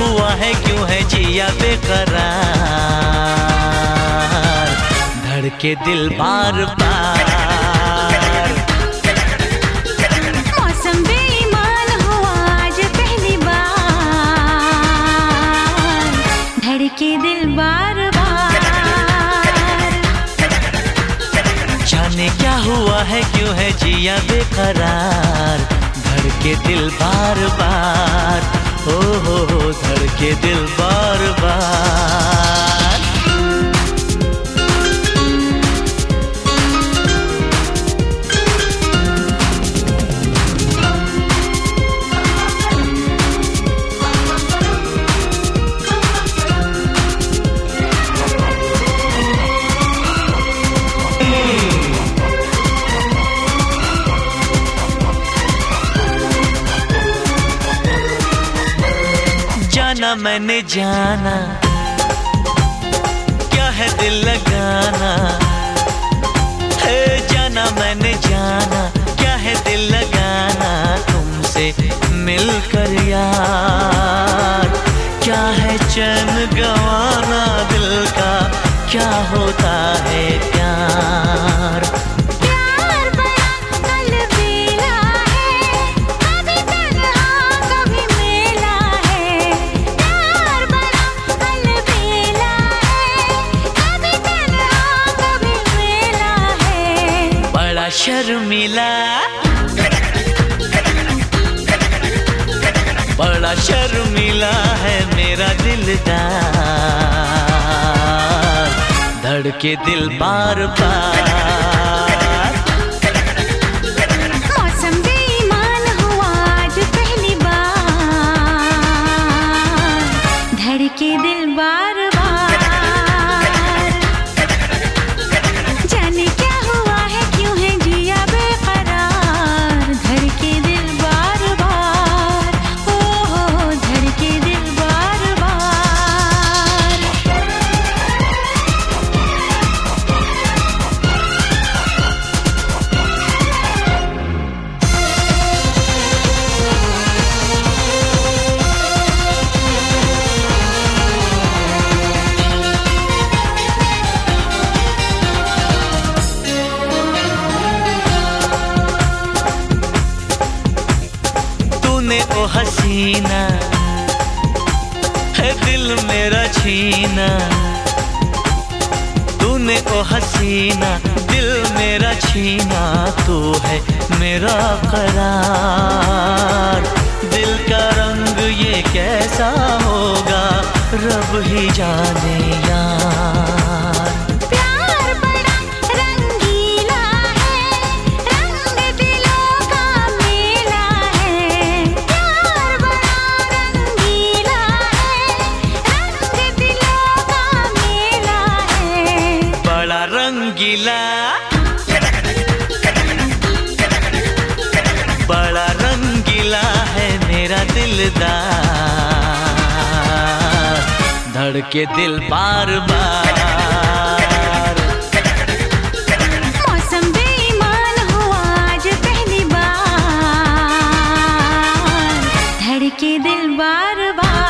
हुआ है, क्यों है जिया बेकरार, धड़के दिल बार बार। मौसम बेईमान हुआ आज पहली बार, धड़के दिल बार बार। जाने क्या हुआ है, क्यों है जिया बेकरार, धड़के दिल बार बार। हो धड़के दिल बार बार। जाना मैंने जाना, क्या है दिल लगाना, है जाना मैंने जाना, क्या है दिल लगाना, तुमसे मिलकर यार, क्या है चैन गंवाना दिल का, क्या होता है प्यार। शर्मिला, बड़ा शर्मिला है मेरा दिलदार, धड़के दिल बार बार। मौसम बेईमान हुआ आज पहली बार, धड़के दिल बार बार। जाने क्या हुआ है, क्यों है जिया बेकरार, धड़के दिल बार बार। हो धड़के दिल बार बार। तूने ओ हसीना है दिल मेरा छीना, तूने ओ हसीना दिल मेरा छीना, तू है मेरा करार, दिल का रंग ये कैसा होगा रब ही जाने यार। रंगीला, बड़ा रंगीला है मेरा दिलदार, धड़के दिल बार बार। मौसम बेईमान हुआ आज पहली बार, धड़के दिल बार बार।